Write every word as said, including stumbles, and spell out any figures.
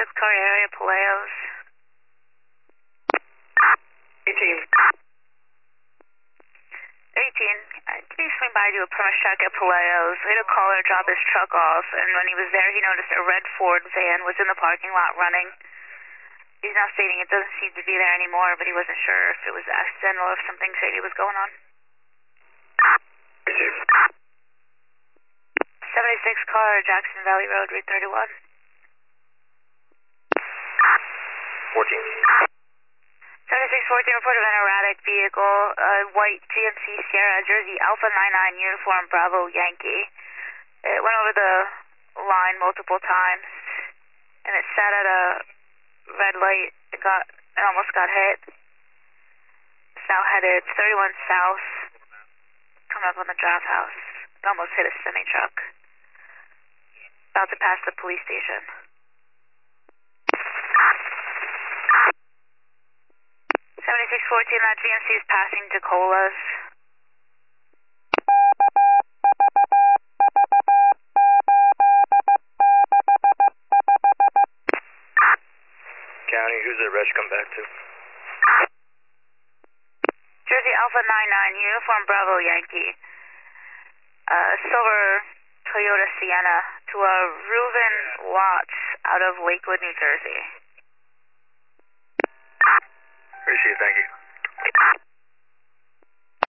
seventy-six car area, Palaos. eighteen. eighteen, uh, can you swing by to a premise check at Palaos? We had a caller drop his truck off, and when he was there, he noticed a red Ford van was in the parking lot running. He's now stating it doesn't seem to be there anymore, but he wasn't sure if it was accidental or if something shady was going on. seventy-six car, Jackson Valley Road, Route thirty-one. fourteen. seventy-six fourteen reported an erratic vehicle, a white G M C Sierra, Jersey Alpha ninety-nine uniform Bravo Yankee. It went over the line multiple times, and it sat at a red light. It got, it almost got hit. It's now headed thirty-one south, coming up on the draft house. It almost hit a semi-truck. About to pass the police station. seventy-six fourteen, that G M C is passing Tacola's. County, who's the reg come back to? Jersey Alpha ninety-nine, uniform Bravo Yankee. Uh, silver Toyota Sienna to a Reuven Watts out of Lakewood, New Jersey. Appreciate it, thank you.